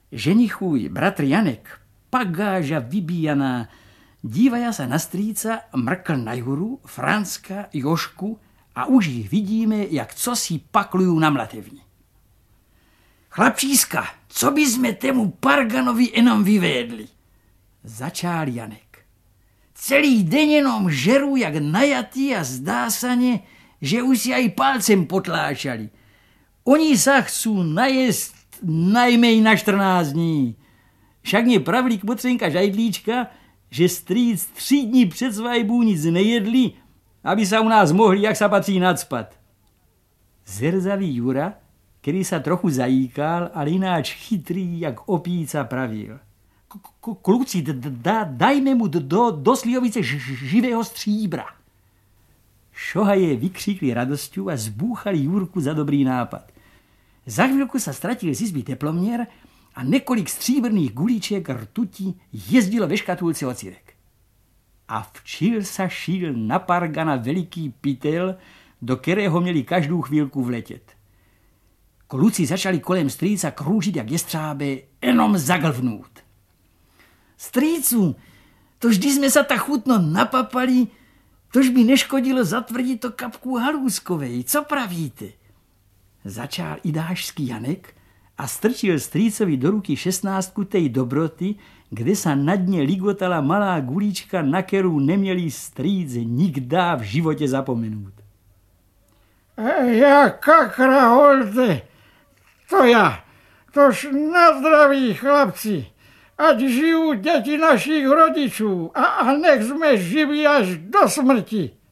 Ženichuj, bratr Janek, pagáža vybíjaná, dívaja sa na strýca, mrkl na Juru, Francka, Jošku a už ich vidíme, jak cosi paklujú na mlatevni. Chlapčíska, co by sme tému Parganovi jenom vyvédli? Začal Janek. Celý deň jenom žerú jak najatý a zdá sa ne, že už si aj palcem potláčali. Oni sa chcú najesť najmej na 14 dní. Však mě pravlík Motřenka Žajdlíčka, že strýc 3 dní před svajbou nic nejedli, aby sa u nás mohli, jak sa patří, nadspat. Zrzavý Jura, který sa trochu zajíkal, ale ináč chytrý, jak opíca, pravil. Kluci, dajme mu do slivovice živého stříbra. Šohaje vykříkli radosťou a zbúchali Jurku za dobrý nápad. Za chvíľku sa stratil z izby teploměr a několik stříbrných gulíček rtuti jezdilo ve škatulce ocirek. A včil sa šíl na Pargana veliký pytel, do kterého měli každou chvíľku vletět. Kluci začali kolem strýca krúžiť jak jestřábe, jenom zaglvnúť. Strýcu, to vždy sme sa tak chutno napapali, tož by neškodilo zatvrdiť to kapku Halúskovej. Co pravíte? Začal idášský Janek a strčil strýcovi do ruky 16 tej dobroty, kde sa na dne ligotala malá gulíčka, na kterou neměli strýc nikdá v živote zapomenúť. Ja kakra holte, to ja, tož na zdraví chlapci, ať žijú deti našich rodičů a nech sme živí až do smrti.